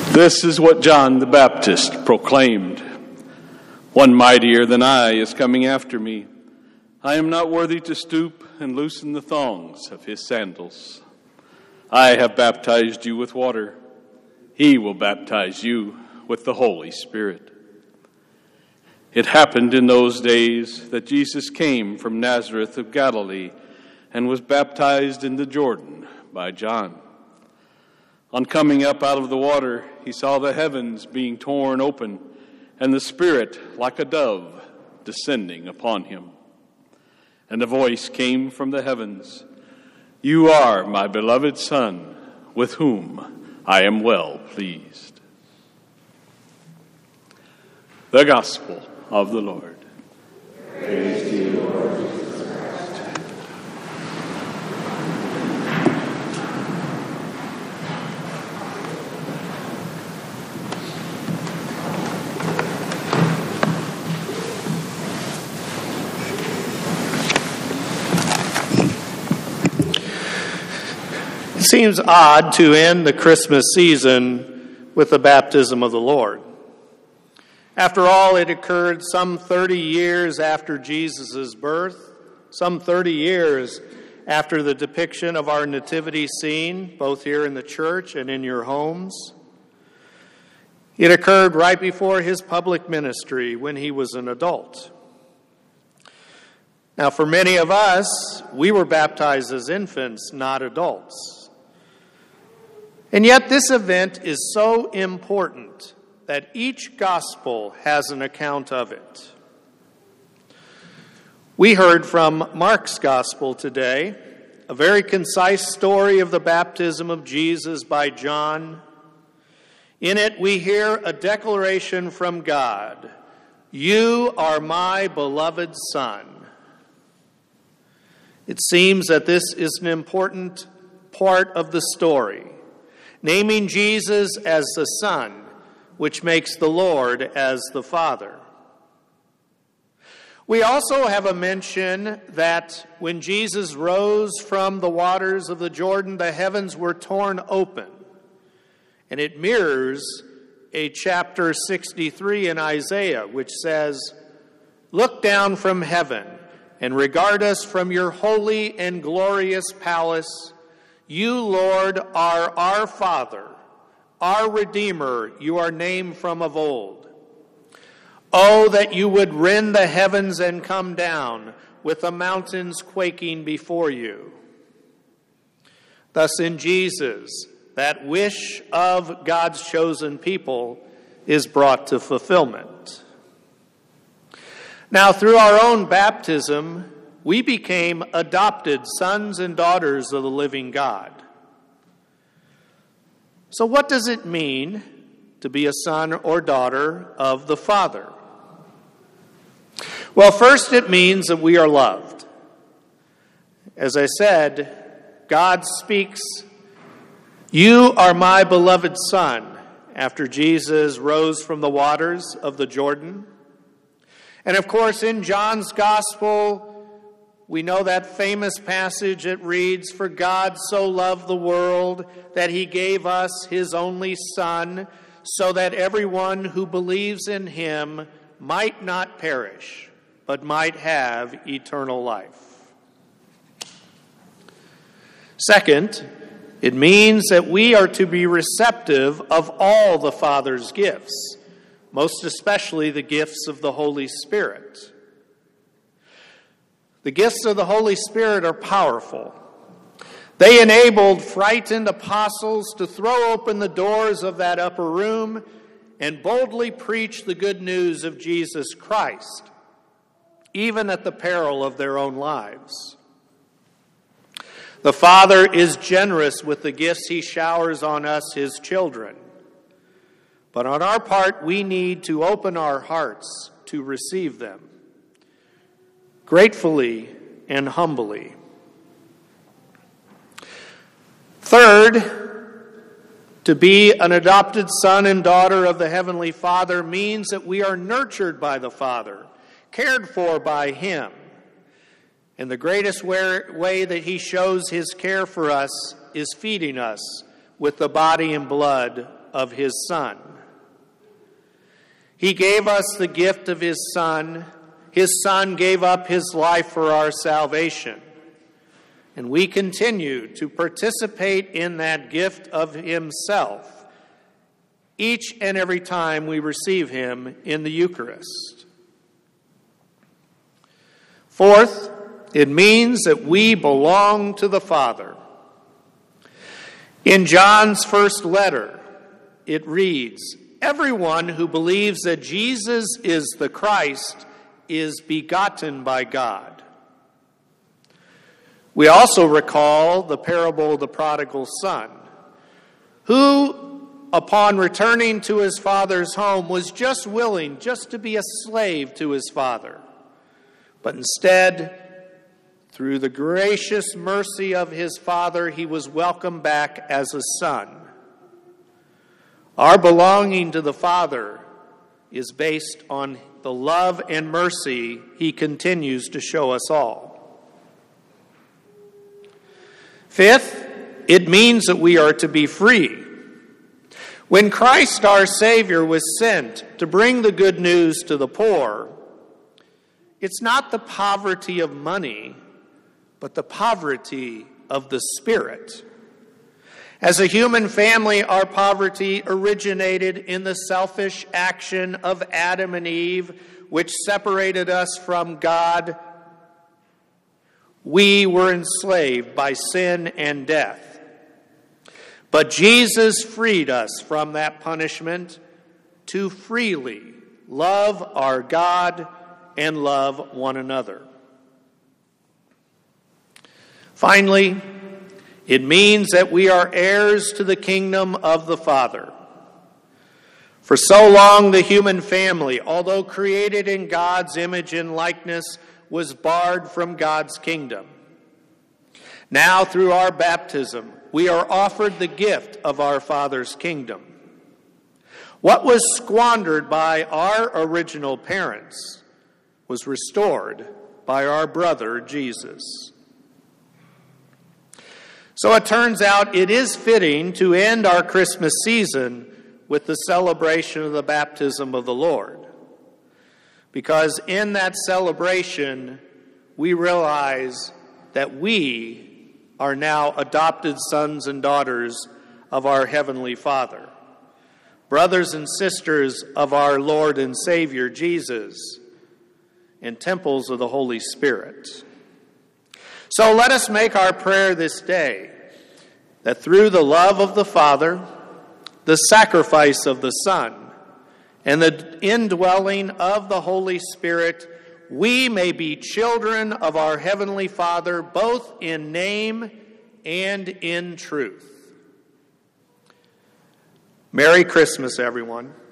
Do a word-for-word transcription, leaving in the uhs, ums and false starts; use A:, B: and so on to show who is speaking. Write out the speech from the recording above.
A: This is what John the Baptist proclaimed. One mightier than I is coming after me. I am not worthy to stoop and loosen the thongs of his sandals. I have baptized you with water. He will baptize you with the Holy Spirit. It happened in those days that Jesus came from Nazareth of Galilee and was baptized in the Jordan by John. On coming up out of the water, he saw the heavens being torn open and the Spirit like a dove descending upon him. And a voice came from the heavens, "You are my beloved Son, with whom I am well pleased." The Gospel of the Lord.
B: Praise to you, Lord Jesus Christ. It seems odd to end the Christmas season with the baptism of the Lord. After all, it occurred some thirty years after Jesus' birth, some thirty years after the depiction of our nativity scene, both here in the church and in your homes. It occurred right before his public ministry when he was an adult. Now, for many of us, we were baptized as infants, not adults. And yet this event is so important that each gospel has an account of it. We heard from Mark's gospel today, a very concise story of the baptism of Jesus by John. In it, we hear a declaration from God, "You are my beloved Son." It seems that this is an important part of the story, naming Jesus as the Son, which makes the Lord as the Father. We also have a mention that when Jesus rose from the waters of the Jordan, the heavens were torn open. And it mirrors a chapter sixty-three in Isaiah, which says, "Look down from heaven and regard us from your holy and glorious palace. You, Lord, are our Father. Our Redeemer, you are named from of old. Oh, that you would rend the heavens and come down, with the mountains quaking before you." Thus in Jesus, that wish of God's chosen people is brought to fulfillment. Now, through our own baptism, we became adopted sons and daughters of the living God. So what does it mean to be a son or daughter of the Father? Well, first it means that we are loved. As I said, God speaks, "You are my beloved Son," after Jesus rose from the waters of the Jordan. And of course, in John's Gospel, we know that famous passage that reads, "For God so loved the world that he gave us his only Son, so that everyone who believes in him might not perish, but might have eternal life." Second, it means that we are to be receptive of all the Father's gifts, most especially the gifts of the Holy Spirit. The gifts of the Holy Spirit are powerful. They enabled frightened apostles to throw open the doors of that upper room and boldly preach the good news of Jesus Christ, even at the peril of their own lives. The Father is generous with the gifts he showers on us, his children. But on our part, we need to open our hearts to receive them, gratefully and humbly. Third, to be an adopted son and daughter of the Heavenly Father means that we are nurtured by the Father, cared for by him. And the greatest way that he shows his care for us is feeding us with the body and blood of his Son. He gave us the gift of his Son. His Son gave up his life for our salvation. And we continue to participate in that gift of himself each and every time we receive him in the Eucharist. Fourth, it means that we belong to the Father. In John's first letter, it reads, "Everyone who believes that Jesus is the Christ is begotten by God." We also recall the parable of the prodigal son, who, upon returning to his father's home, was just willing just to be a slave to his father. But instead, through the gracious mercy of his father, he was welcomed back as a son. Our belonging to the Father is based on the love and mercy he continues to show us all. Fifth, it means that we are to be free. When Christ our Savior was sent to bring the good news to the poor, it's not the poverty of money, but the poverty of the Spirit. As a human family, our poverty originated in the selfish action of Adam and Eve, which separated us from God. We were enslaved by sin and death. But Jesus freed us from that punishment to freely love our God and love one another. Finally, it means that we are heirs to the kingdom of the Father. For so long, the human family, although created in God's image and likeness, was barred from God's kingdom. Now, through our baptism, we are offered the gift of our Father's kingdom. What was squandered by our original parents was restored by our brother Jesus. So it turns out it is fitting to end our Christmas season with the celebration of the baptism of the Lord. Because in that celebration, we realize that we are now adopted sons and daughters of our Heavenly Father, brothers and sisters of our Lord and Savior Jesus, and temples of the Holy Spirit. So let us make our prayer this day that through the love of the Father, the sacrifice of the Son, and the indwelling of the Holy Spirit, we may be children of our Heavenly Father, both in name and in truth. Merry Christmas, everyone.